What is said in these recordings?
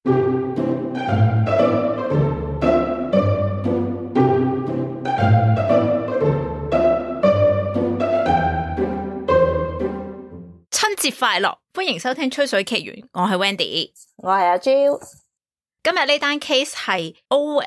春節快樂，歡迎收聽吹水奇緣，我係 Wendy， 我係阿 Jill。 今日呢單 case 係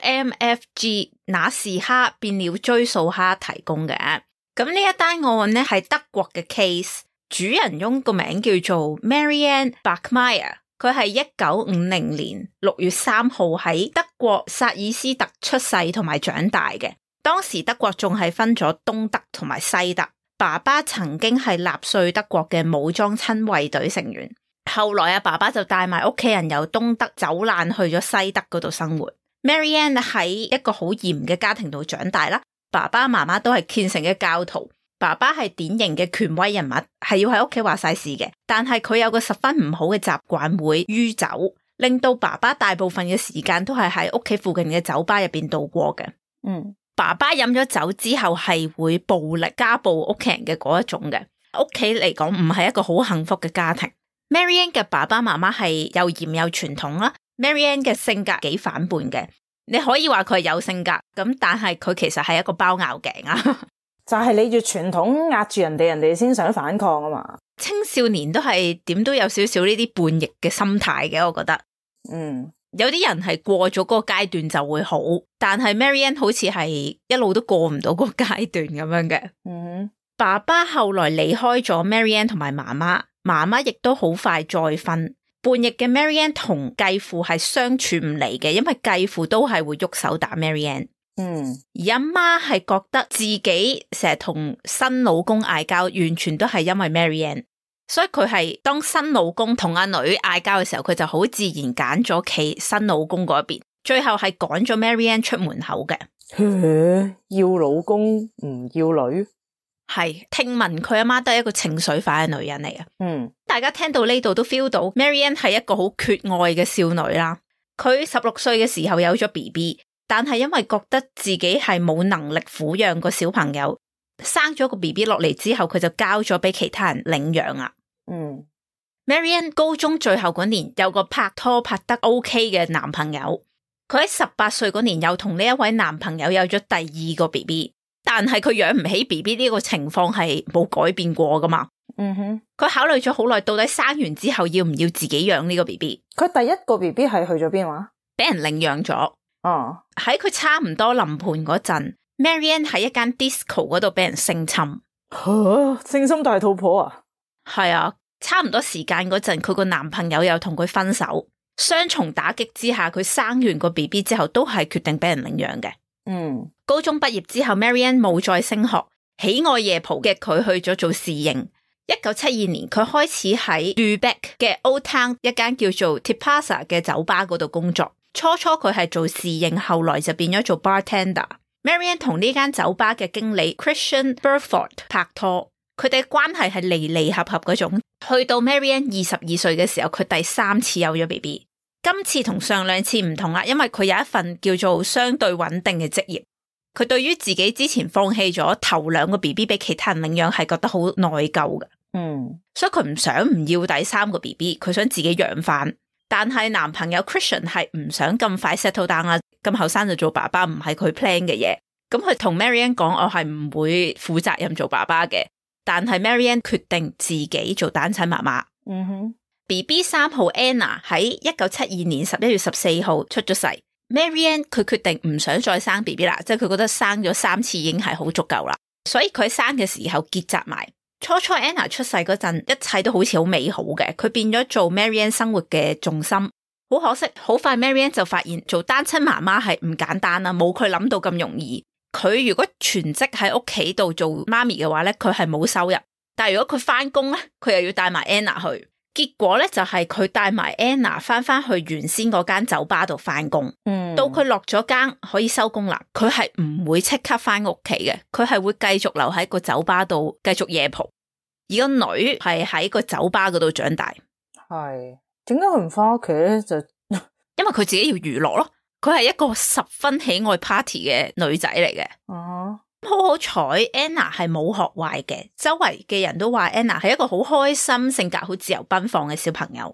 OMFG 那是蝦變了追數蝦提供嘅。咁呢一單案呢係德國嘅 case， 主人翁個名叫做 Marianne Bachmeier， 佢係1950年6月3號喺德國薩爾斯特出世同埋長大嘅。當時德國仲係分咗東德同埋西德，爸爸曾經係納粹德國嘅武裝親衛隊成員。後來爸爸就帶埋屋企人由東德走難去咗西德嗰度生活。Marianne 喺一個好嚴嘅家庭度長大啦，爸爸媽媽都係虔誠嘅教徒。爸爸係典型嘅權威人物，係要喺屋企話晒事嘅。但係佢有個十分唔好嘅習慣，會酗酒，令到爸爸大部分嘅時間都係喺屋企附近嘅酒吧入邊度過嘅。爸爸飲咗酒之後係會暴力家暴屋企人嘅嗰一種嘅。屋企嚟講唔係一個好幸福嘅家庭。Marianne 嘅爸爸媽媽係又嚴又傳統啦。Marianne 嘅性格幾反叛嘅，你可以話佢係有性格咁，但係佢其實係一個包拗頸啊。 就係你越傳統壓住人哋先想反抗啊嘛。 青少年都係點都有少少呢啲叛逆嘅心態嘅，我覺得。有啲人係過咗嗰個階段就會好，但係 Marianne 好似係一路都過唔到嗰個階段咁樣嘅。爸爸後來離開咗 Marianne 同埋媽媽，媽媽亦都好快再婚。叛逆嘅 Marianne 同繼父係相處唔嚟嘅，因為繼父都係會喐手打 Marianne。而阿媽係覺得自己成日同新老公嗌交，完全都係因為 Marianne， 所以佢係當新老公同阿女嗌交嘅時候，佢就好自然揀咗企新老公嗰邊，最後係趕咗 Marianne 出門口嘅。 要老公唔要女？ 係，聽聞佢阿媽都係一個情緒化嘅女人嚟嘅。大家聽到呢度都 feel 到 Marianne 係一個好缺愛嘅少女啦。佢16歲嘅時候有咗 BB， 但係因為覺得自己係冇能力撫養個小朋友，生咗個 BB 落嚟之後，佢就交咗俾其他人領養啊。Marianne 高中最後嗰年有個拍拖拍得 OK 嘅男朋友，佢喺18歲嗰年又同呢一位男朋友有咗第二個 BB。但係佢養唔起 BB 呢個情況係冇改變過噶嘛。佢考慮咗好耐，到底生完之後要唔要自己養呢個 BB？ 佢第一個 BB 係去咗邊話？ 俾人領養咗。喺佢差唔多臨盆嗰陣，Marianne 喺一間 disco 嗰度俾人性侵。 性侵大肚婆啊？ 係啊，差唔多時間嗰陣，佢個男朋友又同佢分手，雙重打擊之下，佢生完個 BB 之後都係決定俾人領養嘅。高中畢業之後 Marianne 冇再升學，喜愛夜蒲嘅佢去咗做侍應。1972年佢開始喺 Lübeck 嘅 Old Town 一間叫做 Tipasa 嘅酒吧嗰度工作。初初佢係做侍應，後來就變咗做 bartender。Marianne 同呢間酒吧嘅經理 Christian Burford 拍拖，佢哋嘅關係係離離合合嗰種。去到 Marianne 22歲嘅時候，佢第3次有咗 BB。今次同上兩次唔同啦，因為佢有一份叫做相對穩定嘅職業。佢對於自己之前放棄咗頭2個 BB 俾其他人領養係覺得好內疚嘅。所以佢唔想唔要第3個 BB， 佢想自己養翻。但係男朋友 Christian 係唔想咁快 settle down 啦，咁後生就做爸爸唔係佢 plan 嘅嘢。咁佢同 Marianne 講，我係唔會負責任做爸爸嘅。但係 Marianne 決定自己做單親媽媽。BB 3號 Anna 喺1972年11月14號出咗世。Marianne 佢決定唔想再生 BB 啦，即係佢覺得生咗3次已經係好足夠啦，所以佢生嘅時候結紮埋。初 Anna 出世嗰陣，一切都好似好美好嘅，佢變咗做 Marianne 生活嘅重心。好可惜，好快 Marianne 就發現做單親媽媽係唔簡單啦，冇佢諗到咁容易。佢如果全職喺屋企度做媽咪嘅話咧，佢係冇收入，但係如果佢翻工咧，佢又要帶埋 Anna 去。結果咧就係佢帶埋 Anna 翻去原先嗰間酒吧度翻工。到佢落咗更可以收工啦，佢係唔會即刻翻屋企嘅，佢係會繼續留喺個酒吧度繼續夜蒲。而個女係喺個酒吧嗰度長大。係點解佢唔翻屋企咧？就因為佢自己要娛樂咯。佢係一個十分喜愛 party 嘅女仔嚟嘅。好彩 Anna 係冇學壞嘅，周圍嘅人都話 Anna 係一個好開心、性格好自由奔放嘅小朋友。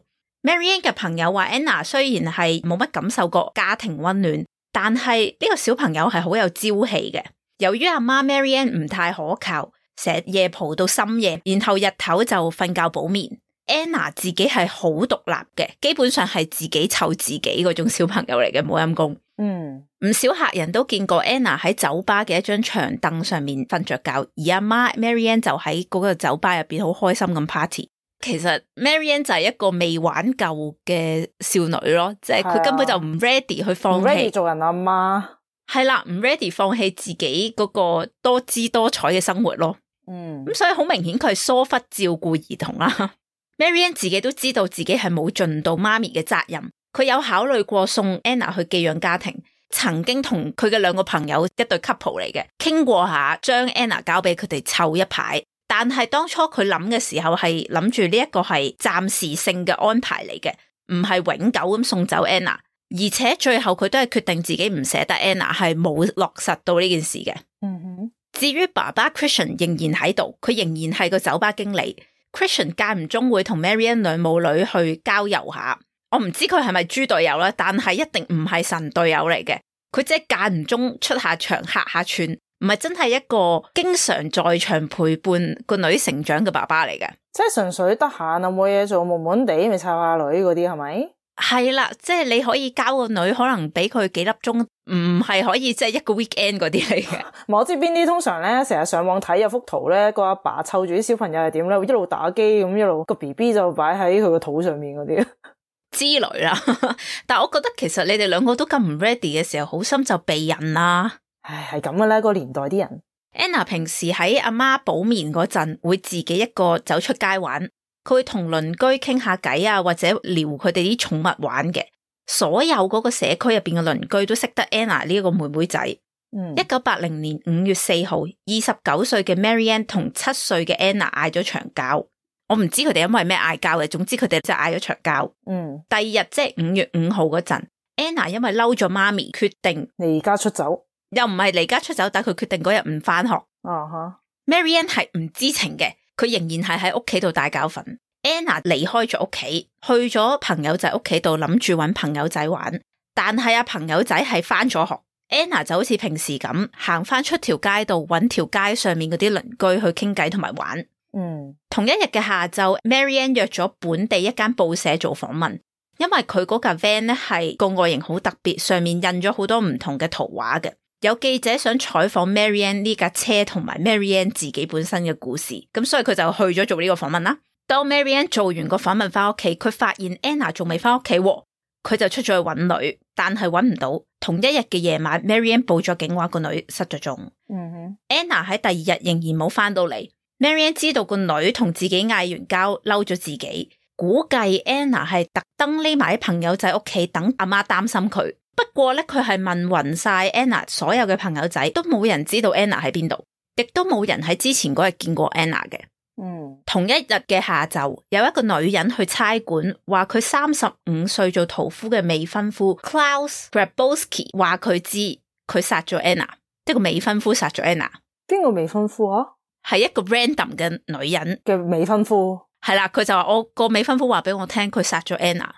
Marianne 嘅朋友話 Anna 雖然係冇乜感受過家庭溫暖，但係呢個小朋友係好有朝氣嘅。由於阿媽 Marianne 唔太可靠，成日夜蒲到深夜，然後日頭就瞓覺補眠。Anna 自己係好獨立嘅，基本上係自己湊自己嗰種小朋友嚟嘅，冇陰功。唔少客人都見過 Anna 喺酒吧嘅一張長凳上面瞓着覺，而阿媽 Marianne 就喺嗰個酒吧入邊好開心咁 party。其實 Marianne 就係一個未玩夠嘅少女咯，即係佢根本就唔 ready 去放棄， 唔 ready 做人阿媽， 係啦，唔 ready 放棄自己嗰個多姿多彩嘅生活咯。咁所以好明顯佢係疏忽照顧兒童啦。Marianne 自己都知道自己係冇盡到媽咪嘅責任，佢有考慮過送 Anna 去寄養家庭，曾經同佢嘅兩個朋友一對 couple 嚟嘅，傾過下將 Anna 交俾佢哋湊一排。但係當初佢諗嘅時候係諗住呢一個係暫時性嘅安排嚟嘅，唔係永久咁送走 Anna。而且最後佢都係決定自己唔捨得 Anna， 係冇落實到呢件事嘅。至於爸爸 Christian 仍然喺度，佢仍然係個酒吧經理。Christian 間唔中會同 Marianne 兩母女去郊遊下。我唔知佢係咪豬隊友啦，但係一定唔係神隊友嚟嘅。佢即係間唔中出下場客下串，唔係真係一個經常在場陪伴個女成長嘅爸爸嚟嘅。 即係純粹得閒啊，冇嘢做，悶悶地咪湊下女嗰啲係咪？ 係啦，即係你可以交個女，可能俾佢幾粒鐘，唔係可以即係一個 weekend 嗰啲嚟嘅。 我知邊啲通常咧，成日上網睇有幅圖咧，個阿爸湊住啲小朋友係點咧，一路打機咁，一路個 BB 就擺喺佢個肚上面嗰啲之類啦。但係我覺得其實你哋兩個都咁唔 ready 嘅時候，好心就避孕啦。 唉，係咁嘅咧，個年代啲人。 Anna 平時喺阿媽補眠嗰陣，會自己一個走出街玩。佢會同鄰居傾下偈啊，或者撩佢哋啲寵物玩嘅。所有嗰個社區入邊嘅鄰居都識得 Anna 呢一個妹妹仔。1980年5月4號，29歲嘅 Marianne 同7歲嘅 Anna 嗌咗場交。我唔知佢哋因為咩嗌交嘅，總之佢哋就嗌咗場交。第二日即係5月5號嗰陣，Anna 因為嬲咗媽咪，決定離家出走。 又唔係離家出走，但佢決定嗰日唔返學。Marianne 係唔知情嘅。佢仍然係喺屋企度大覺瞓。Anna 離開咗屋企，去咗朋友仔屋企度諗住搵朋友仔玩，但係阿朋友仔係返咗學。Anna 就好似平時咁行返出條街度搵條街上面嗰啲鄰居去傾偈同埋玩。同一日嘅下晝 ，Marianne 約咗本地一間報社做訪問，因為佢嗰架 van 咧係個外形好特別，上面印咗好多唔同嘅圖畫嘅。有記者想採訪 Marianne 呢架車同埋 Marianne 自己本身嘅故事，咁所以佢就去咗做呢個訪問啦。當 Marianne 做完個訪問翻屋企，佢發現 Anna 仲未翻屋企，佢就出咗去揾女，但係揾唔到。同一日嘅夜晚 ，Marianne 報咗警話個女失咗蹤。Anna 喺第二日仍然冇翻到嚟。Marianne 知道個女同自己嗌完交，嬲咗自己，估計 Anna 係特登匿埋喺朋友仔屋企等阿媽擔心佢。不過咧，佢係問勻晒 Anna 所有嘅朋友仔，都冇人知道 Anna 喺邊度，亦都冇人喺之前嗰日見過 Anna 嘅。同一日嘅下晝，有一個女人去差館，話佢35歲做屠夫嘅未婚夫 Klaus Grabowski 話佢知佢殺咗 Anna， 即係個未婚夫殺咗 Anna。 邊個未婚夫啊？ 係一個 random 嘅女人嘅未婚夫。係啦，佢就話我個未婚夫話俾我聽，佢殺咗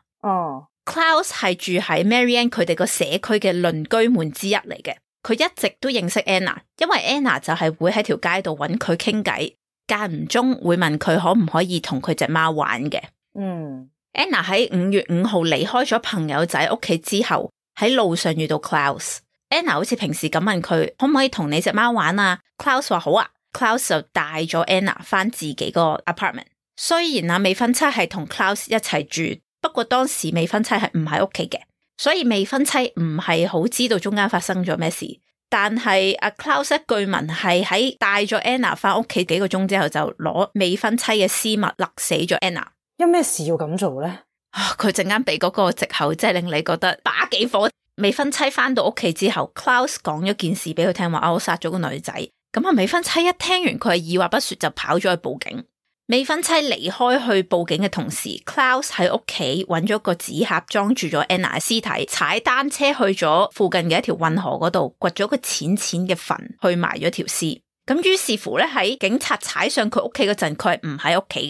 Anna。Klaus 係住喺 Marianne 佢哋個社區嘅鄰居們之一嚟嘅，佢一直都認識 Anna， 因為 Anna 就係會喺條街度揾佢傾偈，間唔中會問佢可唔可以同佢隻貓玩嘅。Anna 喺5月5號離開咗朋友仔屋企之後，喺路上遇到 Klaus。Anna 好似平時咁問佢可唔可以同你隻貓玩啊？ Klaus 話好啊。Klaus 就帶咗 Anna 翻自己個 apartment。雖然未婚妻係同 Klaus 一齊住。不過當時未婚妻係唔喺屋企嘅，所以未婚妻唔係好知道中間發生咗咩事。但係阿 Klaus 據聞係喺帶咗 Anna 翻屋企幾個鐘之後，就攞未婚妻嘅絲襪勒死咗 Anna。 有咩事要咁做咧？ 佢陣間俾嗰個藉口，即係令你覺得把幾火。未婚妻翻到屋企之後 ，Klaus 講咗件事俾佢聽，話我殺咗個女仔。咁啊，未婚妻一聽完，佢係二話不說就跑咗去報警。未婚妻離開去報警嘅同時 ，Klaus 喺屋企揾咗個紙盒裝住咗 Anna 嘅屍體，踩單車去咗附近嘅一條運河嗰度，掘咗個淺淺嘅墳去埋咗條屍。咁於是乎咧，喺警察踩上佢屋企嗰陣，佢係唔喺屋企嘅。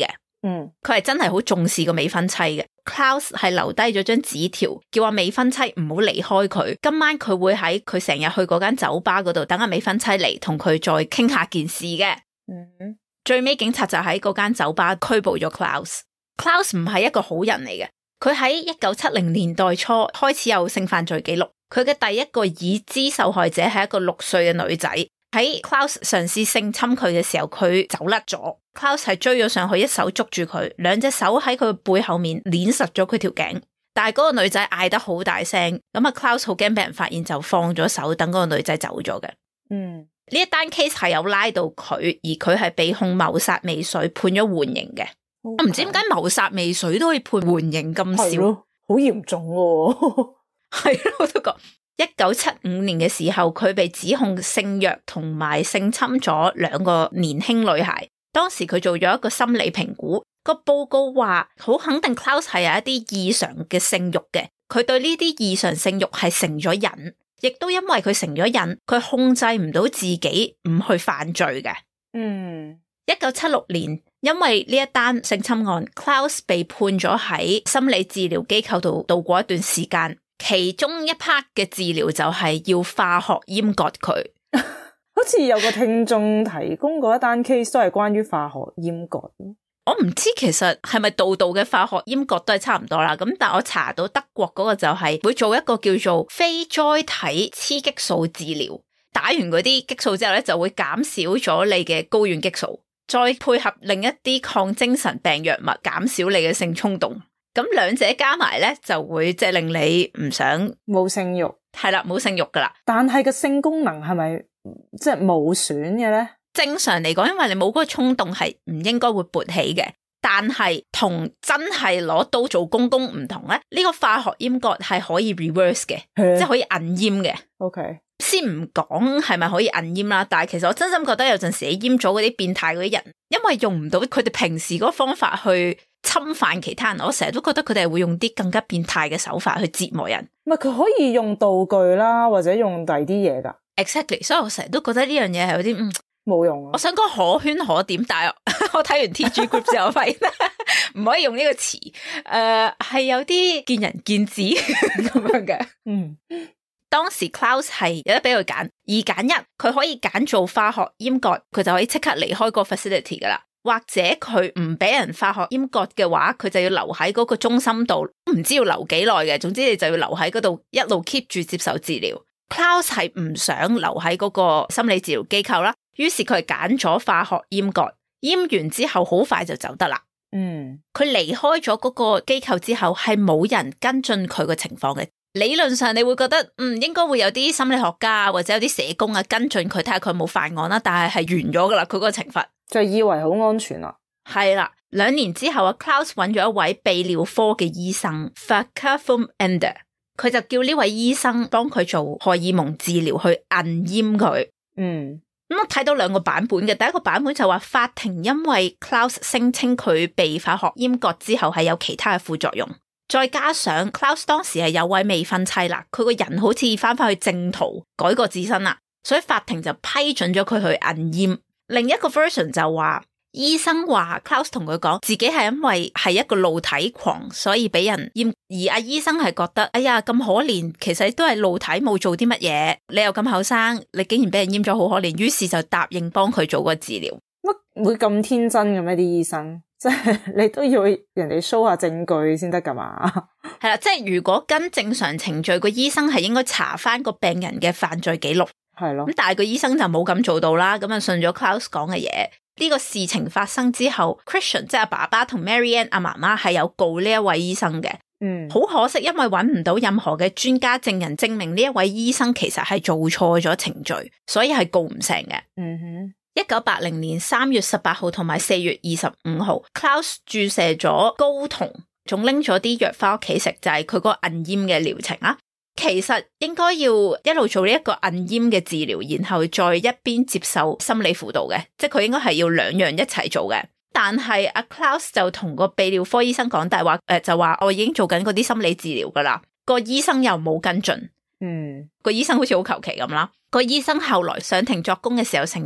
佢係真係好重視個未婚妻嘅。Klaus 係留低咗張紙條，叫阿未婚妻唔好離開佢。今晚佢會喺佢成日去嗰間酒吧嗰度等阿未婚妻嚟，同佢再傾下件事嘅。最尾警察就喺嗰間酒吧拘捕咗 Klaus。Klaus 唔係一個好人嚟嘅，佢喺1970年代初開始有性犯罪記錄。佢嘅第一個已知受害者係一個6歲嘅女仔。喺 Klaus 嘗試性侵佢嘅時候，佢走甩咗。Klaus 係追咗上去，一手捉住佢，兩隻手喺佢背後面鏈實咗佢條頸。但係嗰個女仔嗌得好大聲，咁啊 Klaus 好驚俾人發現，就放咗手，等嗰個女仔走咗嘅。呢一單 case 係有拉到佢，而佢係被控謀殺未遂，判咗緩刑嘅。我唔知點解謀殺未遂都可以判緩刑咁少， 好嚴重喎。 係咯，我都覺。1975年嘅時候，佢被指控性虐同埋性侵咗2個年輕女孩。當時佢做咗一個心理評估，個報告話好肯定 Klaus 係有一啲異常嘅性慾嘅。佢對呢啲異常性慾係成咗癮，亦都因為佢成咗癮，佢控制唔到自己唔去犯罪嘅。1976年，因為呢一單性侵案 ，Klaus 被判咗喺心理治療機構度度過一段時間。其中一 part 嘅治療就係要化學閹割佢。 好似有個聽眾提供過一單 case 都係關於化學閹割。 我唔知其實係咪度嘅化學閹割都係差唔多啦。咁但我查到德國嗰個就係會做一個叫做非甾體雌激素治療，打完嗰啲激素之後咧就會減少咗你嘅睾丸激素，再配合另一啲抗精神病藥物減少你嘅性衝動。咁兩者加埋咧，就會即係令你唔想冇性慾， 係啦，冇性慾噶啦。但係個性功能係咪即係冇損嘅咧？ 正常嚟講，因為你冇嗰個衝動，係唔應該會勃起嘅。但係同真係攞刀做公公唔同咧，呢個化學閹割係可以 reverse 嘅，即係可以摁閹嘅。 OK， 先唔講係咪可以摁閹啦，但係其實我真心覺得有陣時你閹咗嗰啲變態嗰啲人，因為用唔到佢哋平時嗰個方法去侵犯其他人，我成日都覺得佢哋係會用啲更加變態嘅手法去折磨人。 唔係，佢可以用道具啦，或者用第啲嘢噶。 Exactly， 所以我成日都覺得呢樣嘢係有啲冇用。我想講可圈可點，但係我睇完 TG Group 之後發現唔可以用呢個詞，係有啲見仁見智咁樣嘅。當時 Klaus 係有得俾佢揀，2揀1，佢可以揀做化學閹割，佢就可以即刻離開個 facility 噶啦。或者佢唔俾人化學閹割嘅話，佢就要留喺嗰個中心度，唔知要留幾耐嘅。總之你就要留喺嗰度一路 keep 住接受治療。Klaus 係唔想留喺嗰個心理治療機構啦，於是佢係揀咗化學閹割，閹完之後好快就走得啦。佢離開咗嗰個機構之後，係冇人跟進佢嘅情況嘅。理論上你會覺得應該會有啲心理學家或者有啲社工啊跟進佢，睇下佢冇犯案啦。但係完咗噶啦，佢嗰個懲罰就以為好安全啦。 係啦，2年之後啊 ，Klaus 揾咗一位泌尿科嘅醫生 Volker vom Ende， 佢就叫呢位醫生幫佢做荷爾蒙治療去摁閹佢。咁我睇到2個版本嘅，第一個版本就話法庭因為 Klaus 聲稱佢被化學閹割之後係有其他嘅副作用。再加上 Klaus 當時係有位未婚妻啦，佢個人好似翻去正途改過自身啦，所以法庭就批准咗佢去摁閹。另一個 version 就話醫生話 Klaus 同佢講自己係因為係一個露體狂，所以俾人閹，而阿醫生係覺得哎呀咁可憐，其實都係露體冇做啲乜嘢，你又咁後生，你竟然俾人閹咗好可憐，於是就答應幫佢做個治療。 乜會咁天真嘅咩？啲醫生即係你都要人哋 show 下證據先得噶嘛？ 係啦，即係如果跟正常程序，個醫生係應該查翻個病人嘅犯罪記錄， 係咯。咁但係個醫生就冇咁做到啦，咁啊信咗 Klaus 講嘅嘢。呢個事情發生之後 ，Christian 即係阿爸爸同 Marianne 阿媽媽係有告呢一位醫生嘅。好可惜，因為揾唔到任何嘅專家證人證明呢一位醫生其實係做錯咗程序，所以係告唔成嘅。1980年3月18號同埋4月25號 ，Klaus 注射咗睾酮，仲拎咗啲藥翻屋企食，就係佢個摁閹嘅療程啦。其實應該要一路做呢一個摁閹嘅治療，然後再一邊接受心理輔導嘅，即係佢應該係要2樣一齊做嘅。但係阿 Klaus 就同個泌尿科醫生講大話，就話我已經做緊嗰啲心理治療噶啦，個醫生又冇跟進。個醫生好似好求其咁啦。個醫生後來上庭作供嘅時候承認咧，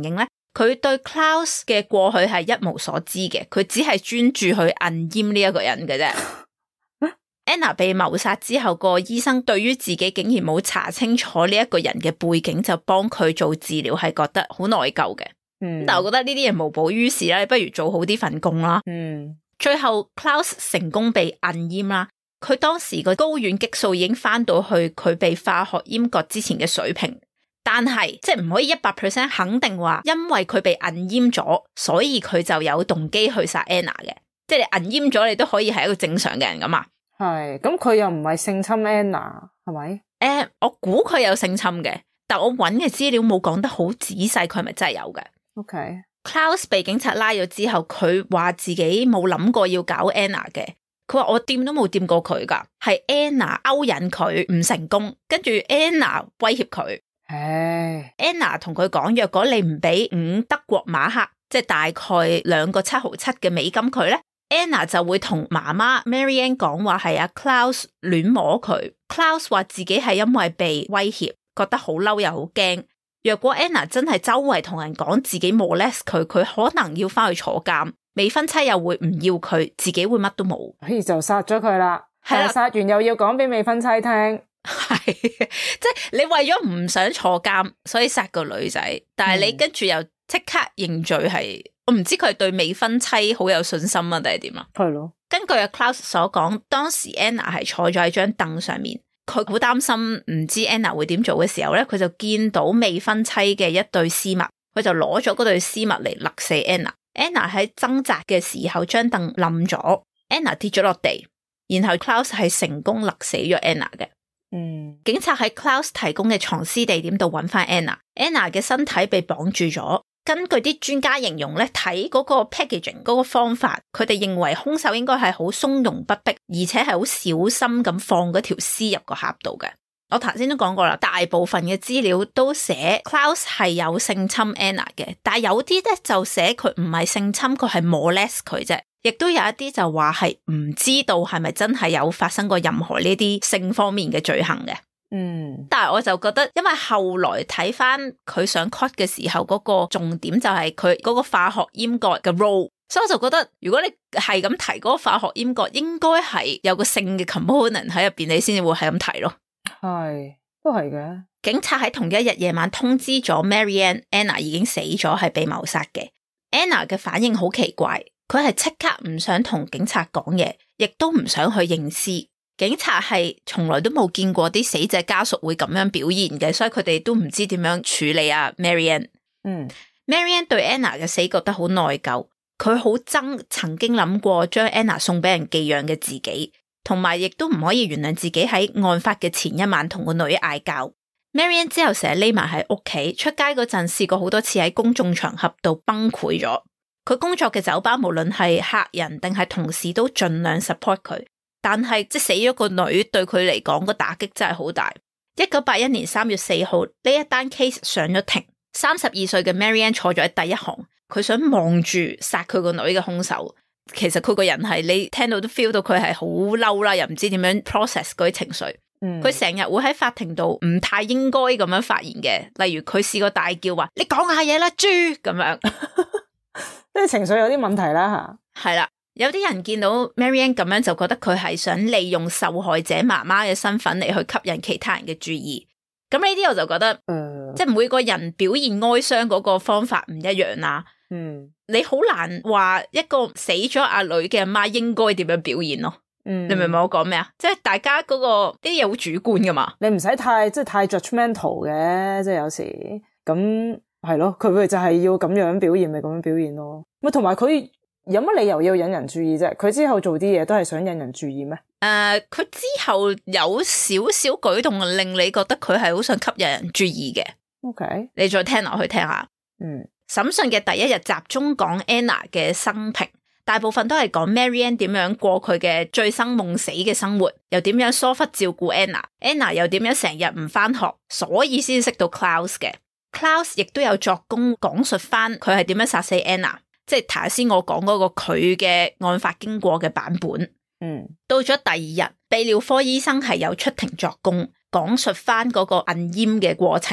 佢對 Klaus 嘅過去係一無所知嘅，佢只係專注去銀閹呢一個人嘅啫。Anna 被謀殺之後，個醫生對於自己竟然冇查清楚呢一個人嘅背景，就幫佢做治療，係覺得好內疚嘅。但我覺得呢啲嘢無補於事啦，你不如做好啲份工啦。最後 Klaus 成功被銀閹啦，佢當時個睾丸激素已經翻到去佢被化學閹割之前嘅水平，但係即係唔可以100% 肯定話，因為佢被銀閹咗，所以佢就有動機去殺 Anna 嘅。即係你銀閹咗，你都可以係一個正常嘅人噶嘛。 係，咁佢又唔係性侵 Anna， 係咪？ 我估佢有性侵嘅，但我揾嘅資料冇講得好仔細，佢係咪真係有嘅 ？OK。Klaus 被警察拉咗之後，佢話自己冇諗過要搞 Anna 嘅，佢話我掂都冇掂過佢噶，係 Anna 勾引佢唔成功，跟住 Anna 威脅佢。Anna 同佢講，若果你唔俾5德國馬克，即係大概2個7.7嘅美金佢咧。Anna 就會同媽媽 Marianne 講話係阿 Klaus 亂摸佢。Klaus 話自己係因為被威脅，覺得好嬲又好驚。若果 Anna 真係周圍同人講自己molest佢，佢可能要翻去坐監。未婚妻又會唔要佢，自己會乜都冇， 所以就殺咗佢啦。係啦，殺完又要講俾未婚妻聽， 係即係你為咗唔想坐監，所以殺個女仔，但係你跟住又即刻認罪係。我唔知佢係對未婚妻好有信心啊，定係點啊？ 係咯。根據阿 Klaus 所講，當時 Anna 係坐咗喺張凳上面，佢好擔心唔知 Anna 會點做嘅時候咧，佢就見到未婚妻嘅一對絲襪，佢就攞咗嗰對絲襪嚟勒死 Anna。Anna 喺掙扎嘅時候，張凳冧咗 ，Anna 跌咗落地，然後 Klaus 係成功勒死咗 Anna 嘅。警察喺 Klaus 提供嘅藏屍地點度揾翻 Anna 嘅身體被綁住咗。根據啲專家形容咧，睇嗰個 packaging 嗰個方法，佢哋認為兇手應該係好從容不迫，而且係好小心咁放嗰條屍入個盒度嘅。我頭先都講過啦，大部分嘅資料都寫 Klaus 係有性侵 Anna 嘅，但係有啲咧就寫佢唔係性侵，佢係molest佢啫。亦都有一啲就話係唔知道係咪真係有發生過任何呢啲性方面嘅罪行嘅。但係我就覺得，因為後來睇翻佢想 cut 嘅時候，嗰個重點就係佢嗰個化學閹割嘅 role， 所以我就覺得如果你係咁提嗰個化學閹割，應該係有個性嘅 component 喺入邊，你先至會係咁提咯。 係，都係嘅。 警察喺同一日夜晚通知咗 Marianne Anna 已經死咗，係被謀殺嘅。Anna 嘅反應好奇怪，佢係即刻唔想同警察講嘢，亦都唔想去認屍。警察係從來都冇見過啲死者家屬會咁樣表現嘅，所以佢哋都唔知點樣處理啊 Marianne。Marianne 對 Anna 嘅死覺得好內疚，佢好憎曾經諗過將 Anna 送俾人寄養嘅自己，同埋亦都唔可以原諒自己喺案發嘅前一晚同個女嗌交。Marianne 之後成日匿埋喺屋企，出街嗰陣試過好多次喺公眾場合度崩潰咗。佢工作嘅酒吧無論係客人定係同事都盡量 support 佢。但係即死咗個女對佢嚟講個打擊真係好大。1981年3月4號呢一單 case 上咗庭，32歲嘅 Marianne 坐咗喺第一行，佢想望住殺佢個女嘅兇手。其實佢個人係你聽到都 feel 到佢係好嬲啦，又唔知點樣 process 嗰啲情緒。佢成日會喺法庭度唔太應該咁樣發言嘅，例如佢試過大叫話你講下嘢啦豬咁樣， 即係情緒有啲問題啦吓。 係啦。有啲人見到 Marianne 咁樣就覺得佢係想利用受害者媽媽嘅身份嚟去吸引其他人嘅注意。咁呢啲我就覺得，即係每個人表現哀傷嗰個方法唔一樣啦。你好難話一個死咗阿女嘅阿媽應該點樣表現咯。你明唔明我講咩啊？即係大家嗰個啲嘢好主觀噶嘛。 你唔使太 judgmental 嘅，即係有時咁係咯。佢就係要咁樣表現，咪咁樣表現咯。咪同埋佢。有乜理由要引人注意啫？佢之後做啲嘢都係想引人注意咩？ 佢之後有少少舉動令你覺得佢係好想吸引人注意嘅。OK， 你再聽落去聽下。審訊嘅第一日集中講 Anna 嘅生平，大部分都係講 Marianne 點樣過佢嘅醉生夢死嘅生活，又點樣疏忽照顧 Anna 又點樣成日唔返學，所以先識到 Klaus 嘅。Klaus 亦都有作供講述翻佢係點樣殺死 Anna。即係頭先我講嗰個佢嘅案發經過嘅版本。到咗第二日，泌尿科醫生係有出庭作供，講述翻嗰個銀閹嘅過程。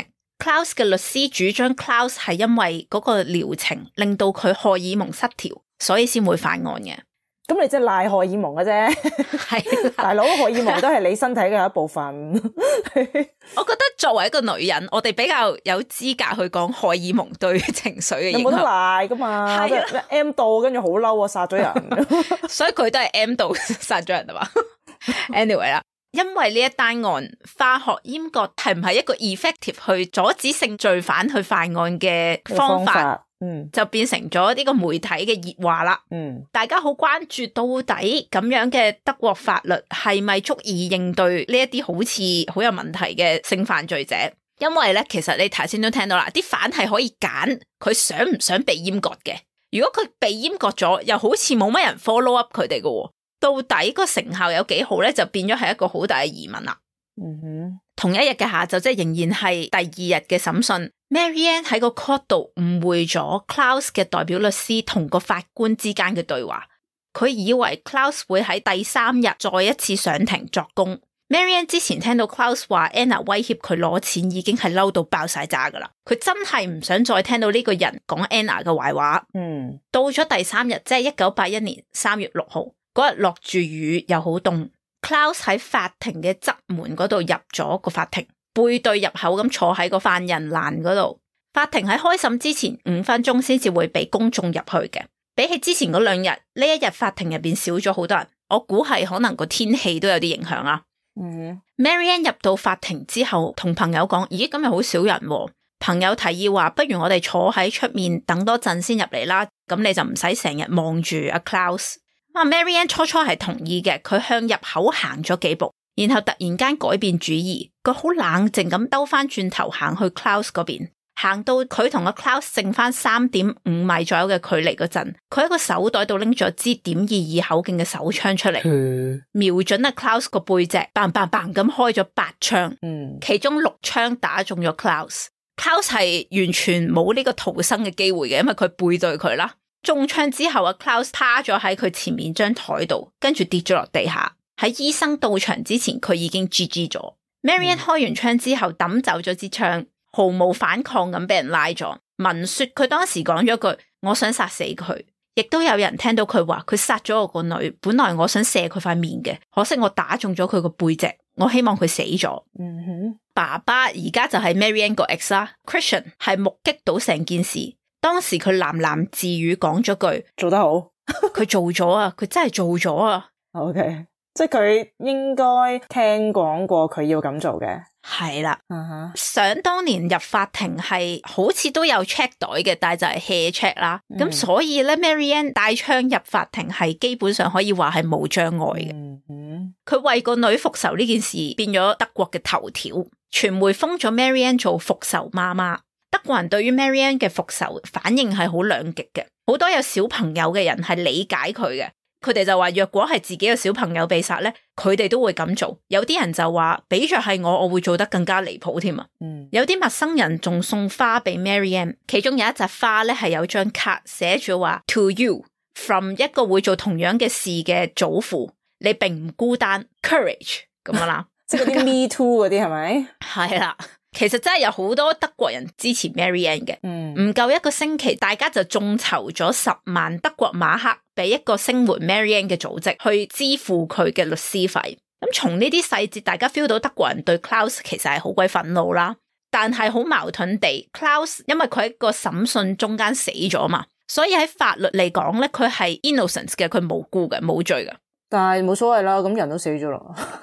Klaus 嘅律師主張 Klaus 係因為嗰個療程令到佢荷爾蒙失調，所以先會犯案嘅。 咁你即係賴荷爾蒙嘅啫，係大佬，荷爾蒙都係你身體嘅一部分。 我覺得作為一個女人，我哋比較有資格去講荷爾蒙對情緒嘅影響。 有冇得賴噶嘛？係 M 到跟住好嬲啊，殺咗人。 所以佢都係 M 到殺咗人啊嘛。Anyway 啦，因為呢一單案，化學閹割係唔係一個 effective 去阻止性罪犯去犯案嘅方法？就變成咗呢個媒體嘅熱話啦。大家好關注到底咁樣嘅德國法律係咪足以應對呢一啲好似好有問題嘅性犯罪者？因為咧，其實你頭先都聽到啦，啲犯係可以揀佢想唔想被閹割嘅。如果佢被閹割咗，又好似冇乜人 follow up 佢哋嘅，到底個成效有幾好咧？就變咗係一個好大嘅疑問啦。同一日嘅下晝，即係仍然係第二日嘅審訊。Marianne 喺個 court 度誤會咗 Klaus 嘅代表律師同個法官之間嘅對話，佢以為 Klaus 會喺第三日再一次上庭作供。Marianne 之前聽到 Klaus 話 Anna 威脅佢攞錢，已經係嬲到爆晒炸噶啦，佢真係唔想再聽到呢個人講 Anna 嘅壞話。到咗第三日，即係1981年3月6號嗰日，落住雨又好凍。Klaus 喺法庭嘅側門嗰度入咗個法庭，背對入口咁坐喺個犯人欄嗰度。法庭喺開審之前5分鐘先至會俾公眾入去嘅，比起之前嗰2日，呢一日法庭入邊少咗好多人。我估係可能個天氣都有啲影響啊。Marianne 入到法庭之後，同朋友講：咦，今日好少人喎。朋友提議話：不如我哋坐喺出面等多陣先入嚟啦，咁你就唔使成日望住阿 Klaus。Marianne 初初係同意嘅，佢向入口行咗幾步，然後突然間改變主意，佢好冷靜咁兜翻轉頭行去 Klaus 嗰邊，行到佢同阿 Klaus 剩翻3.5米左右嘅距離嗰陣，佢喺個手袋度拎咗支.22口徑嘅手槍出嚟，瞄準阿 Klaus 個背脊，bang bang bang咁開咗8槍，其中6槍打中咗 Klaus。Klaus 係完全冇呢個逃生嘅機會嘅，因為佢背對佢啦。中槍之後，阿 Klaus 趴咗喺佢前面張台度，跟住跌咗落地下。喺醫生到場之前，佢已經 GG 咗。Marianne 開完槍之後抌走咗支槍，毫無反抗咁俾人拉咗。聞說佢當時講咗句：我想殺死佢。亦都有人聽到佢話：佢殺咗我個女，本來我想射佢塊面嘅，可惜我打中咗佢個背脊，我希望佢死咗。爸爸而家就係 Marianne 個 ex 啦 ，Christian 係目擊到成件事。當時佢喃喃自語講咗句： 做得好， 佢做咗啊，佢真係做咗啊。 OK， 即係佢應該聽講過佢要咁做嘅。 係啦，想當年入法庭係好似都有 check 袋嘅，但係就係 hea check 啦。咁所以咧 Marianne 帶槍入法庭係基本上可以話係冇障礙嘅。佢為個女復仇呢件事變咗德國嘅頭條，傳媒封咗 Marianne 做復仇媽媽。德國人對於 Marianne 嘅復仇反應係好兩極嘅，好多有小朋友嘅人係理解佢嘅，佢哋就話若果係自己嘅小朋友被殺咧，佢哋都會咁做。有啲人就話比着係我會做得更加離譜添啊。有啲陌生人仲送花俾 Marianne， 其中有一扎花咧係有張卡寫住話 To you from 一個會做同樣嘅事嘅祖父，你並唔孤單 ，courage 咁樣啦， 即係嗰啲 Me Too 嗰啲係咪？ 係啦。其實真係有好多德國人支持 Marianne 嘅，唔夠一個星期，大家就眾籌咗10萬德國馬克俾一個聲援 Marianne 嘅組織去支付佢嘅律師費。咁從呢啲細節，大家 feel 到德國人對 Klaus 其實係好鬼憤怒啦。但係好矛盾地 ，Klaus 因為佢喺個審訊中間死咗嘛，所以喺法律嚟講咧，佢係 innocent 嘅，佢無辜嘅，冇罪嘅。 但係冇所謂啦，咁人都死咗啦。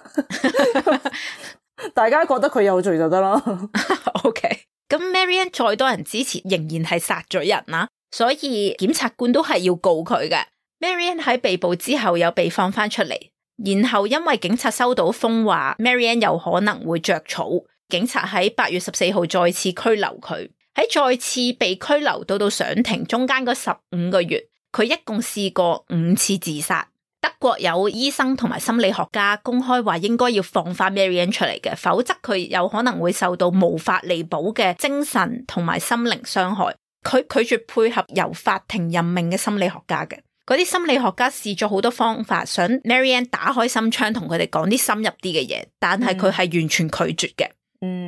大家覺得佢有罪就得啦。 OK， 咁 Marianne 再多人支持，仍然係殺咗人啦，所以檢察官都係要告佢嘅。Marianne 喺被捕之後有被放翻出嚟，然後因為警察收到風話 Marianne 有可能會着草，警察喺8月14號再次拘留佢。喺再次被拘留到上庭中間嗰15個月，佢一共試過5次自殺。德國有醫生同埋心理學家公開話應該要放翻 Marianne 出嚟嘅，否則佢有可能會受到無法彌補嘅精神同埋心靈傷害。佢拒絕配合由法庭任命嘅心理學家嘅，嗰啲心理學家試咗好多方法，想 Marianne 打開心窗同佢哋講啲深入啲嘅嘢，但係佢係完全拒絕嘅。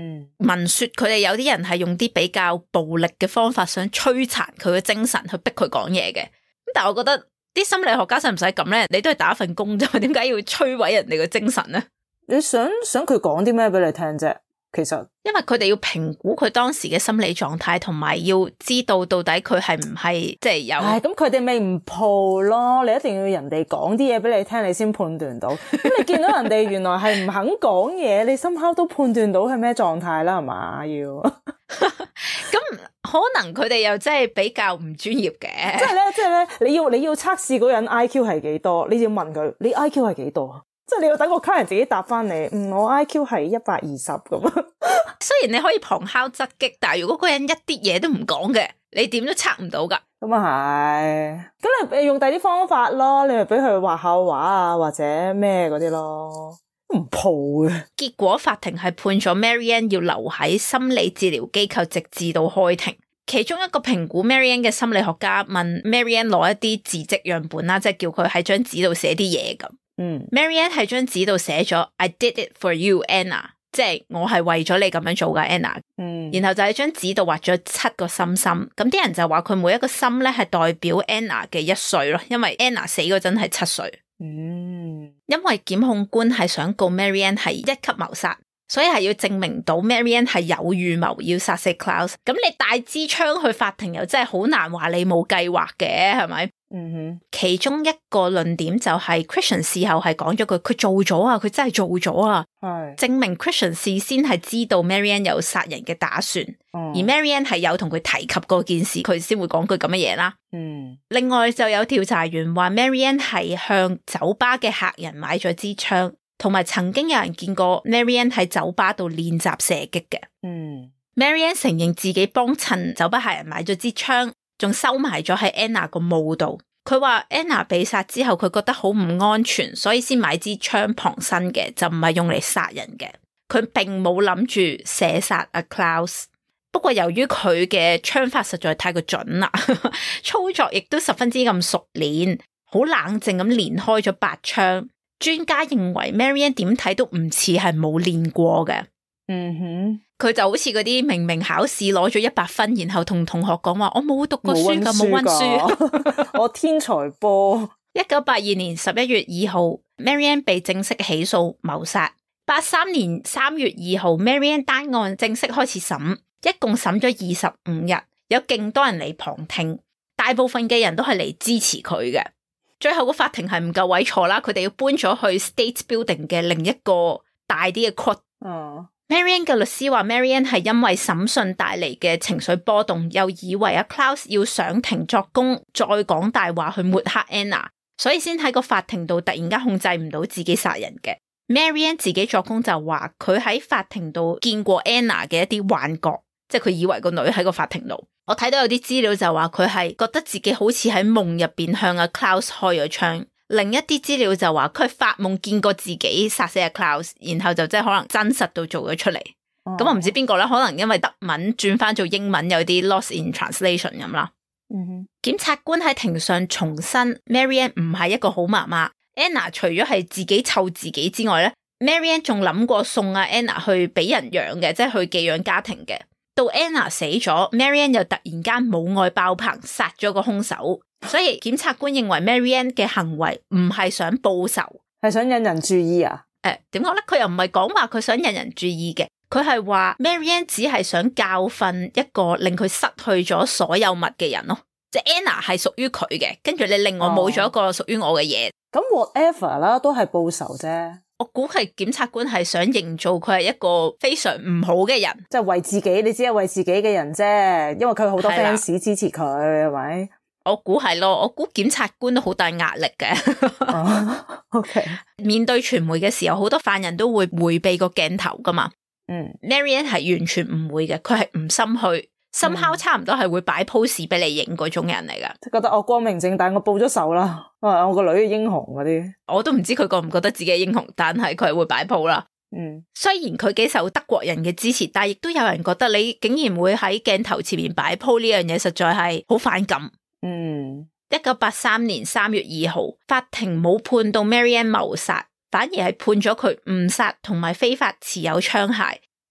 聞說佢哋有啲人係用啲比較暴力嘅方法想摧殘佢嘅精神，去逼佢講嘢嘅。咁但係我覺得啲心理學家使唔使咁咧？你都係打一份工啫，點解要摧毀人哋嘅精神咧？ 你想佢講啲咩俾你聽啫？其實因為佢哋要評估佢當時嘅心理狀態，同埋要知道到底佢係唔係即係有。 咁佢哋咪唔抱咯？你一定要人哋講啲嘢俾你聽，你先判斷到。咁你見到人哋原來係唔肯講嘢，你深刻都判斷到係咩狀態啦，係嘛？要咁可能佢哋又真係比較唔專業嘅。 即係咧，你要測試嗰人 IQ 係幾多？你要問佢，你 IQ 係幾多？即係你要等個 client 自己答翻你，我 IQ 係120咁。 雖然你可以旁敲側擊，但係如果嗰人一啲嘢都唔講嘅，你點都測唔到噶。 咁啊係，咁你用第啲方法咯，你咪俾佢畫下畫啊，或者咩嗰啲咯，唔抱嘅。 結果法庭係判咗 Marianne 要留喺心理治療機構，直至到開庭。其中一個評估 Marianne 嘅心理學家問 Marianne 攞一啲字跡樣本啦，即係叫佢喺張紙度寫啲嘢咁。Marianne 喺張紙度寫咗 I did it for you, Anna， 即係我係為咗你咁樣做噶 Anna。然後就喺張紙度畫咗7個心心，咁啲人就話佢每一個心咧係代表 Anna 嘅1歲咯，因為 Anna 死嗰陣係7歲。因為檢控官係想告 Marianne 係1級謀殺，所以係要證明到 Marianne 係有預謀要殺死 Klaus。咁你帶支槍去法庭又真係好難話你冇計劃嘅，係咪？其中一個論點就係 Christian 事後係講咗佢做咗啊，佢真係做咗啊，證明 Christian 事先係知道 Marianne 有殺人嘅打算，而 Marianne 係有同佢提及嗰件事，佢先會講句咁嘅嘢啦。另外就有調查員話 Marianne 係向酒吧嘅客人買咗支槍，同埋曾經有人見過 Marianne 喺酒吧度練習射擊嘅。Marianne 承認自己幫襯酒吧客人買咗支槍，仲收埋咗喺 Anna 個墓度。佢話 Anna 被殺之後，佢覺得好唔安全，所以先買支槍傍身嘅，就唔係用嚟殺人嘅。佢並冇諗住射殺阿 Klaus。不過由於佢嘅槍法實在太過準啦，操作亦都十分之咁熟練，好冷靜咁連開咗8槍。專家認為 Marianne 點睇都唔似係冇練過嘅。佢就好似嗰啲明明考試攞咗100分，然後同同學講話我冇讀過書噶，冇溫書， 我天才波。 1982年11月2號 Marianne 被正式起訴謀殺。83年3月2號 Marianne 單案正式開始審，一共審咗25日，有勁多人嚟旁聽，大部分嘅人都係嚟支持佢嘅。最後個法庭係唔夠位坐啦，佢哋要搬咗去 State Building 嘅另一個大啲嘅 court。Marianne 嘅律師話 Marianne 係因為審訊帶嚟嘅情緒波動，又以為阿 Klaus 要上庭作供，再講大話去抹黑 Anna， 所以先喺個法庭度突然間控制唔到自己殺人嘅。Marianne 自己作供就話佢喺法庭度見過 Anna 嘅一啲幻覺，即係佢以為個女喺個法庭度。我睇到有啲資料就話佢係覺得自己好似喺夢入邊向阿 Klaus 開咗槍。另一啲資料就話佢發夢見過自己殺死阿 Klaus， 然後就即係可能真實到做咗出嚟。咁我唔知邊個啦，可能因為德文轉翻做英文有啲 lost in translation 咁啦。檢察官喺庭上重申 Marianne 唔係一個好媽媽。Anna 除咗係自己湊自己之外咧， Marianne 仲諗過送阿 Anna 去俾人養嘅，即係去寄養家庭嘅。到 Anna 死咗 Marianne 又突然間母愛爆棚，殺咗個兇手。所以檢察官認為 Marianne 嘅行為唔係想報仇， 係想引人注意啊。 點講咧？佢又唔係講話佢想引人注意嘅，佢係話 Marianne 只係想教訓一個令佢失去咗所有物嘅人咯。即係 Anna 係屬於佢嘅，跟住你令我冇咗一個屬於我嘅嘢。 咁 whatever 啦，都係報仇啫。 我估係檢察官係想營造佢係一個非常唔好嘅人， 即係為自己，你只係為自己嘅人啫。因為佢好多 fans 支持佢，係咪？ 我估係咯，我估檢察官都好大壓力嘅。 OK， 面對傳媒嘅時候，好多犯人都會迴避個鏡頭噶嘛。Marianne 係完全唔會嘅，佢係唔心虛，心敲差唔多係會擺 pose 俾你影嗰種人嚟噶。 即係覺得我光明正大，我報咗仇啦，我個女嘅英雄嗰啲。 我都唔知佢覺唔覺得自己係英雄，但係佢係會擺 pose 啦。雖然佢幾受德國人嘅支持，但係亦都有人覺得你竟然會喺鏡頭前面擺 pose 呢樣嘢，實在係好反感。1983年3月2號，法庭冇判到 Marianne 謀殺，反而係判咗佢誤殺同埋非法持有槍械，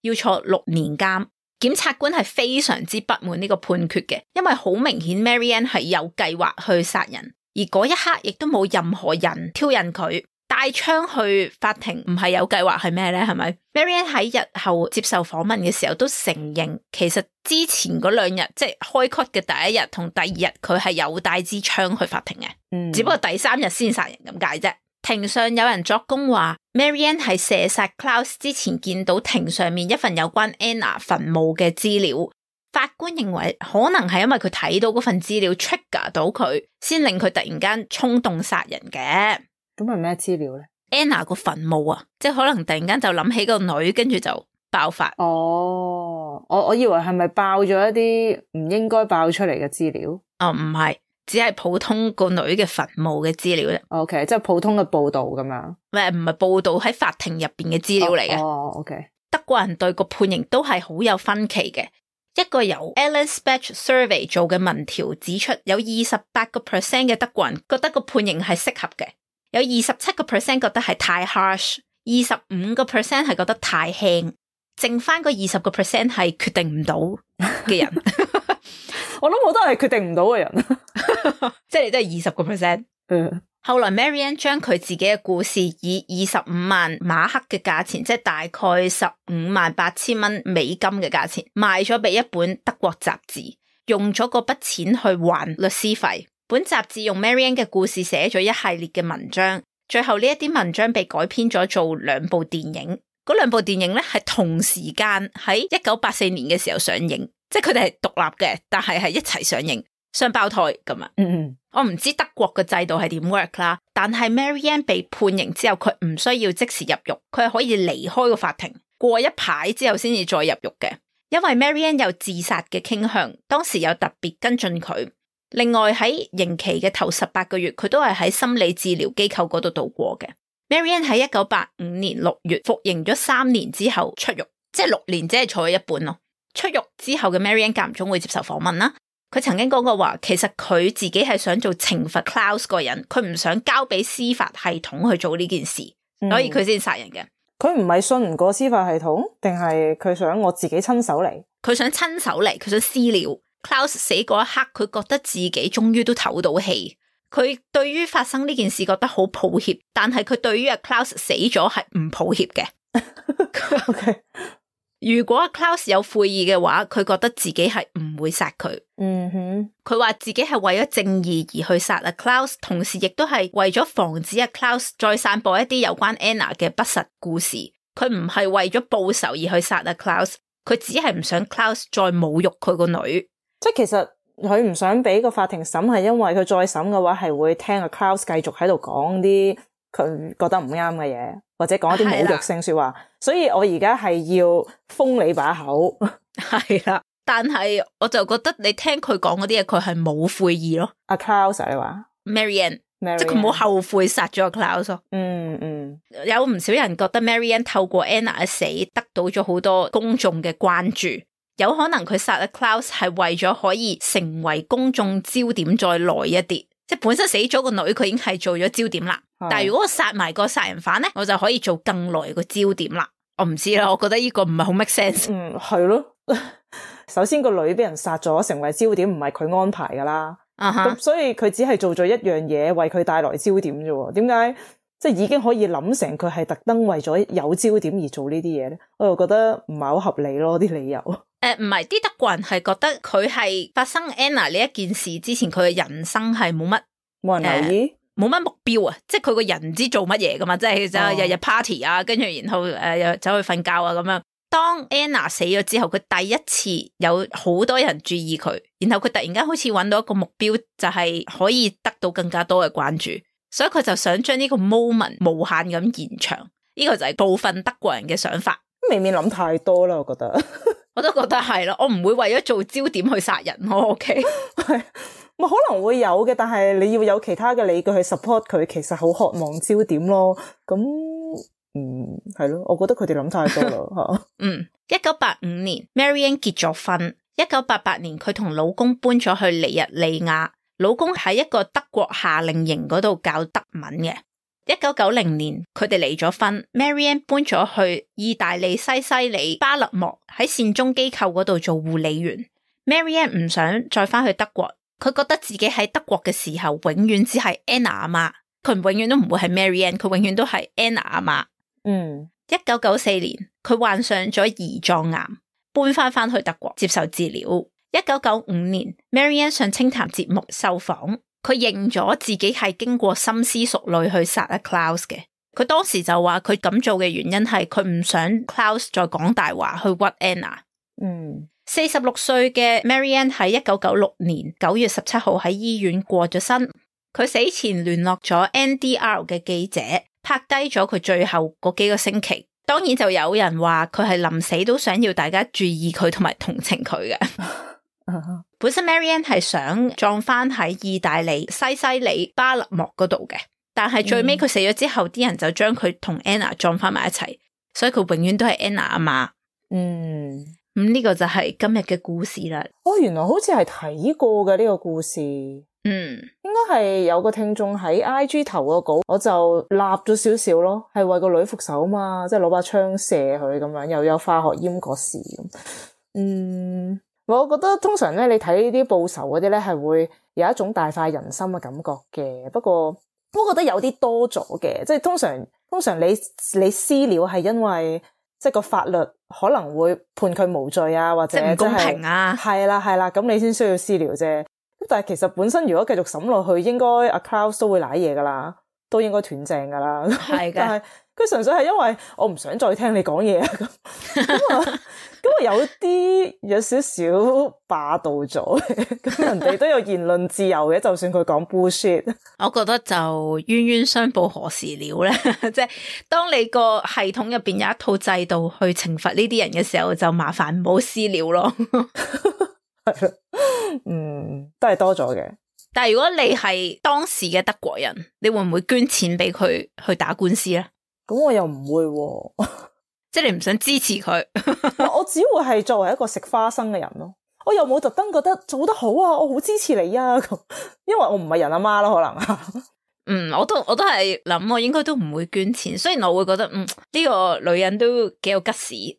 要坐6年監。檢察官係非常之不滿呢個判決嘅，因為好明顯 Marianne 係有計劃去殺人，而嗰一刻亦都冇任何人挑釁佢。帶槍去法庭唔係有計劃係咩呢？係咪 Marianne 喺日後接受訪問嘅時候都承認，其實之前嗰2日即係開 court 嘅第一日同第2日佢係有帶支槍去法庭嘅，只不過第3日先殺人咁解啫。庭上有人作供話 Marianne 係射殺 Klaus 之前見到庭上面一份有關 Anna 墳墓嘅資料，法官認為可能係因為佢睇到嗰份資料 trigger 到佢，先令佢突然間衝動殺人嘅。 咁係咩資料咧 ？Anna 個墳墓啊，即係可能突然間就諗起個女，跟住就爆發。 哦，我以為係咪爆咗一啲唔應該爆出嚟嘅資料？ 哦，唔係，只係普通個女嘅墳墓嘅資料啫。 OK， 即係普通嘅報道咁樣。 唔係報道喺法庭入邊嘅資料嚟嘅。 哦，OK。 德國人對個判刑都係好有分歧嘅。一個由 Alan Spatch Survey 做嘅民調指出，有 28% 嘅德國人覺得個判刑係適合嘅。有 27% 覺得係太 harsh， 25% 係覺得太輕，剩翻個 20% 係決定唔到嘅人。 我諗我都係決定唔到嘅人， 即係你都係 20%。後來 Marianne 將佢自己嘅故事以25萬馬克嘅價錢，即係大概158000蚊美金嘅價錢賣咗俾一本德國雜誌，用咗嗰筆錢去還律師費。本雜誌用 Marianne 嘅故事寫咗一系列嘅文章，最後呢一啲文章被改編咗做2部電影。嗰2部電影咧係同時間喺1984年嘅時候上映，即係佢哋係獨立嘅，但係一齊上映，雙胞胎咁啊。我唔知德國嘅制度係點 work 啦，但係 Marianne 被判刑之後，佢唔需要即時入獄，佢係可以離開個法庭，過一排之後先至再入獄嘅。因為 Marianne 有自殺嘅傾向，當時有特別跟進佢。另外喺刑期嘅頭18個月，佢都係喺心理治療機構嗰度度過嘅。Marianne 喺1985年6月服刑咗3年之後出獄，即係6年只係坐咗一半咯。出獄之後嘅 Marianne 間唔中會接受訪問啦。佢曾經講過話，其實佢自己係想做懲罰 Klaus 個人，佢唔想交俾司法系統去做呢件事，所以佢先殺人嘅。 佢唔係信唔過司法系統，定係佢想我自己親手嚟？ 佢想親手嚟，佢想私了。Klaus 死嗰一刻，佢覺得自己終於都唞到氣。佢對於發生呢件事覺得好抱歉，但係佢對於阿 Klaus 死咗係唔抱歉嘅。 Okay. 如果阿 Klaus 有悔意嘅話，佢覺得自己係唔會殺佢。佢話自己係為咗正義而去殺阿 Klaus， 同時亦都係為咗防止阿 Klaus 再散播一啲有關 Anna 嘅不實故事。佢唔係為咗報仇而去殺阿 Klaus， 佢只係唔想 Klaus 再侮辱佢個女。 即係其實佢唔想俾個法庭審，係因為佢再審嘅話係會聽阿 Klaus 繼續喺度講啲佢覺得唔啱嘅嘢，或者講一啲侮辱性說話，所以我而家係要封你把口。 係啦，但係我就覺得你聽佢講嗰啲嘢，佢係冇悔意咯。 阿 Klaus 你話 Marianne 即係佢冇後悔殺咗阿 Klaus 咯。有唔少人覺得 Marianne 透過 Anna 嘅死得到咗好多公眾嘅關注。有可能佢殺阿 Klaus 係為咗可以成為公眾焦點再耐一啲，即係本身死咗個女佢已經係做咗焦點啦，但係如果我殺埋個殺人犯咧，我就可以做更耐個焦點啦。我唔知啦，我覺得呢個唔係好 make sense。 係咯。首先個女俾人殺咗成為焦點唔係佢安排噶啦，咁所以佢只係做咗一樣嘢為佢帶來焦點啫。點解即係已經可以諗成佢係特登為咗有焦點而做呢啲嘢咧？我又覺得唔係好合理咯，啲理由。 唔係，啲德國人係覺得佢係發生 Anna 呢一件事之前，佢嘅人生係冇人留意， 冇乜目標啊！即係佢個人唔知做乜嘢噶嘛，即係就日日 party 啊，跟住然後又走去瞓覺啊咁樣。當 Anna 死咗之後，佢第一次有好多人注意佢，然後佢突然間好似揾到一個目標，就係可以得到更加多嘅關注，所以佢就想將呢個 moment 無限咁延長。呢個就係部分德國人嘅想法。 未免諗太多啦，我覺得。 我都覺得係咯，我唔會為咗做焦點去殺人咯。OK， 係，可能會有嘅，但係你要有其他嘅理據去 support 佢，其實好渴望焦點咯。咁，係咯，我覺得佢哋諗太多啦吓。 1985年 Marianne 結咗婚，1988年佢同老公搬咗去尼日利亞，老公喺一個德國夏令營嗰度教德文嘅。 1990年佢哋離咗婚 ，Marianne 搬咗去意大利西西里巴勒莫喺善終機構嗰度做護理員。Marianne 唔想再翻去德國，佢覺得自己喺德國嘅時候永遠只係 Anna 阿媽，佢永遠都唔會係 Marianne， 佢永遠都係 Anna 阿媽。1994年佢患上咗胰臟癌，搬翻去德國接受治療。1995年 Marianne 上清談節目受訪。佢認咗自己係經過深思熟慮去殺阿 Klaus 嘅。佢當時就話佢咁做嘅原因係佢唔想 Klaus 再講大話去屈 Anna。46歲嘅 Marianne 喺1996年9月17號喺醫院過咗身。佢死前聯絡咗 NDR 嘅記者，拍低咗佢最後嗰幾個星期。當然就有人話佢係臨死都想要大家注意佢同埋同情佢嘅。本身 Marianne 係想葬翻喺意大利西西里巴勒莫嗰度嘅，但係最尾佢死咗之後，啲人就將佢同 Anna 葬翻埋一齊，所以佢永遠都係 Anna 阿媽。咁呢個就係今日嘅故事啦。 原來好似係睇過嘅呢個故事。應該係有個聽眾喺 IG 投個稿，我就立咗少少咯，係為個女復仇嘛，即係攞把槍射佢咁樣，又有化學閹割事咁。我覺得通常咧，你睇呢啲報仇嗰啲咧，係會有一種大快人心嘅感覺嘅。不過我覺得有啲多咗嘅，即係通常你私了係因為即係個法律可能會判佢無罪啊，或者即係唔公平啊。 係啦，咁你先需要私了啫。咁但係其實本身如果繼續審落去，應該阿 Klaus 都會瀨嘢噶啦，都應該斷正噶啦。係嘅，但係佢純粹係因為我唔想再聽你講嘢啊咁有少少霸道咗嘅，咁人哋都有言論自由嘅，就算佢講 bullshit。 我覺得就冤冤相報何時了咧，即係當你個系統入邊有一套制度去懲罰呢啲人嘅時候，就麻煩唔好私了咯。 係都係多咗嘅。 但係如果你係當時嘅德國人，你會唔會捐錢俾佢去打官司咧？ 咁我又唔會喎。 即係你唔想支持佢。 我只會係作為一個食花生嘅人咯，我又冇特登覺得做得好啊，我好支持你啊，因為我唔係人阿媽咯，可能。 我都係諗，我應該都唔會捐錢。雖然我會覺得呢個女人都幾有吉屎，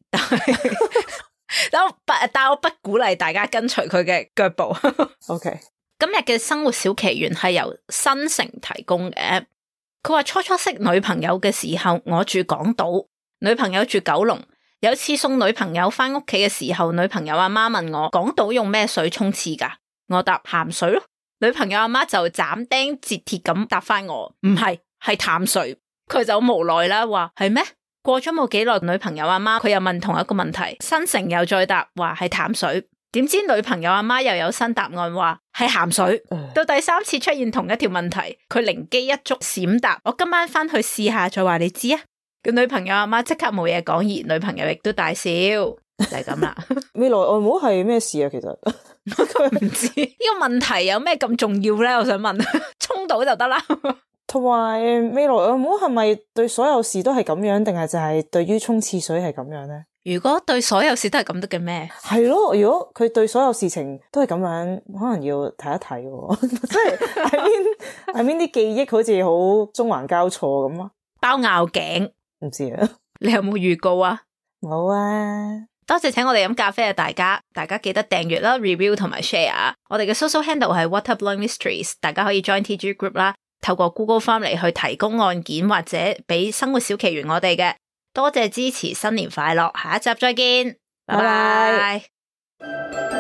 但我不鼓勵大家跟隨佢嘅腳步。 OK， 今日嘅生活小奇緣係由新城提供嘅。佢話初識女朋友嘅時候，我住港島。女朋友住九龍，有次送女朋友翻屋企嘅時候，女朋友阿媽問我港島用咩水沖廁噶？我答鹹水咯。女朋友阿媽就斬釘截鐵咁答翻我，唔係，係淡水。佢就無奈啦，話係咩？過咗冇幾耐，女朋友阿媽佢又問同一個問題，新城又再答話係淡水。點知女朋友阿媽又有新答案，話係鹹水。到第三次出現同一條問題，佢靈機一觸閃答，我今晚翻去試下再話你知啊。個女朋友阿媽即刻冇嘢講，而女朋友亦都大笑，就係咁啦。 未來外母係咩事啊？其實佢唔知呢個問題有咩咁重要咧？我想問，沖到就得啦。 同埋未來外母係咪對所有事都係咁樣，定係就係對於沖廁水係咁樣咧？ 如果對所有事都係咁得嘅咩？ 係咯，如果佢對所有事情都係咁樣，可能要睇一睇喎。即係I mean啲記憶好似好縱橫交錯咁啊， 包拗頸。 唔知啊， 你有冇預告啊？ 冇啊！ 多謝請我哋飲咖啡嘅大家記得訂閱啦、review 同埋 share。我哋嘅 social handle 係 Waterblowing Mysteries， 大家可以 join TG group 啦，透過 Google Form 嚟去提供案件或者俾生活小奇緣我哋嘅。多謝支持，新年快樂，下一集再見，拜拜。